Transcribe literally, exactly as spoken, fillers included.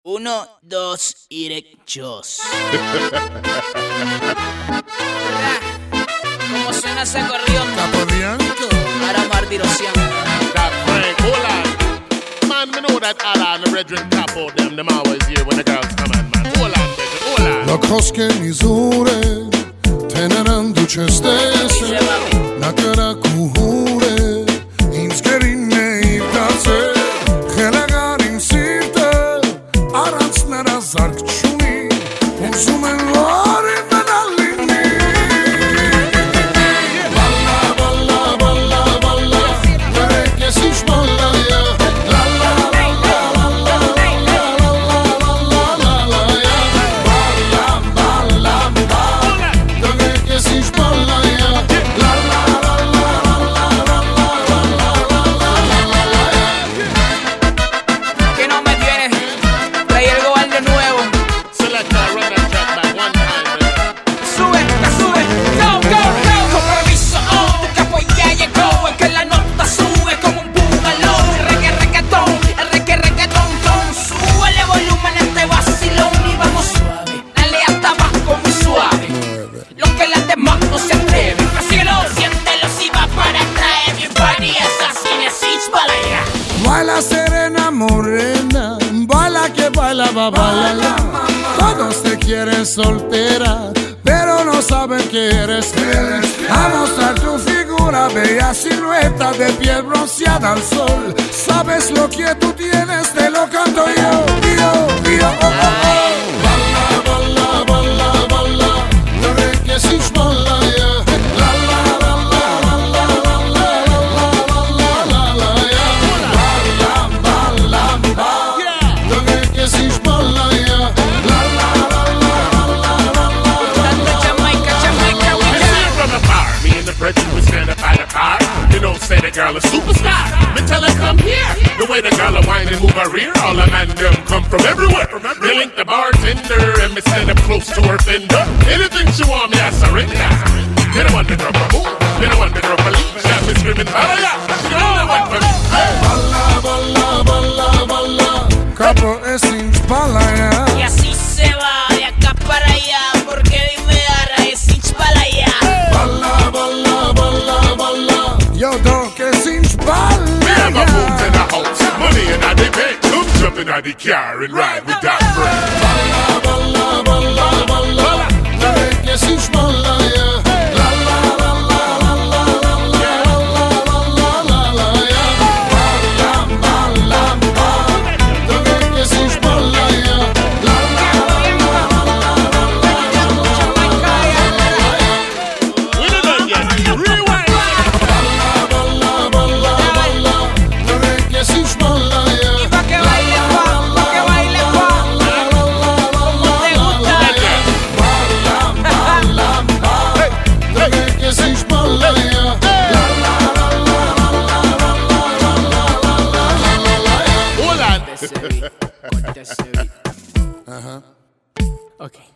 Uno, dos y derechos. ¿Cómo suena ese acordeón? Capobianco. Ahora martirosiano. That Frank, hold on. Man, me know that all the brethren capo them, them always here when the girls come on, man. Hold on, baby, hold on. Lokos che misure teneranno ce stesse, na cara kuhure, inskerine irtace, khelegarin sirte, aratsnera zarkchuni, uzumen varin menallini. Balla, balla, balla, balla, vereke sish balla ya. La la la la la la la la la la la ya. Balla, balla, balla, vereke sish balla ya. La la la la la la la la la ya. Que no me tienes. Trae el gobal de nuevo. Selecta, run that track back one time, baby. Sube, la sube. Go, go, go. Con permiso, oh, tu capo ya llegó. Es que la nota sube como un búfalo. El reggae, reggaetón, el reggae, reggaetón, ton. Súbele volumen a este vacilón y vamos suave. Dale hasta abajo muy suave. Lo que las demás no se atreven. Síguelo, siéntelo si va para atrás. Everybody es así, necesito balaya. Baila serena morena, baila que baila va baila. Todos te quieren soltera, pero no saben que eres fiel. A mostrar tu figura, bella silueta de piel bronceada al sol. Sabes lo que tú tienes, te lo canto yo, yo, yo. Oh, oh, oh. Balla, balla, balla, balla, no ves que sish balla ya. La la la la la la la la la la la ya. Balla, balla, balla, no ves que sish balla ya. La la la la la la la Dando Jamaica, Jamaica, we You see it from afar, me and the brethren we stand up by the car. You know, say the girl a superstar. Me tell her come here. The way the girl a whine and move her rear, all the man them come from everywhere. They link the bartender and me stand up close to her fender. Anything she want me, I surrender. You don't want the drop a move, you don't want the drop a leak. Got me screaming, balla, she the only one for me. Hey. balla, balla, balla, balla. Capo es cinch balla ya. Y así se va de acá para allá, porque dime ahora es cinch para allá. Balla, balla, balla, balla. Yo do que cinch balla We have a move in ya. the house, money in the bank. Come jump in the car and ride with that friend. Balla, balla, balla, balla. No ves que cinch balla ya. La la la la la la la la la la la ya. Balla, balla, balla. No ves que cinch balla ya. La la la la la la la la. We done done yet. Rewind. Balla, balla, balla, balla. No ves que cinch balla ya. Y pa' que baile, pa, pa' que baile, pa. Como te gusta. Hold on. Corta ese beat, corta ese beat. Ajá. Ok.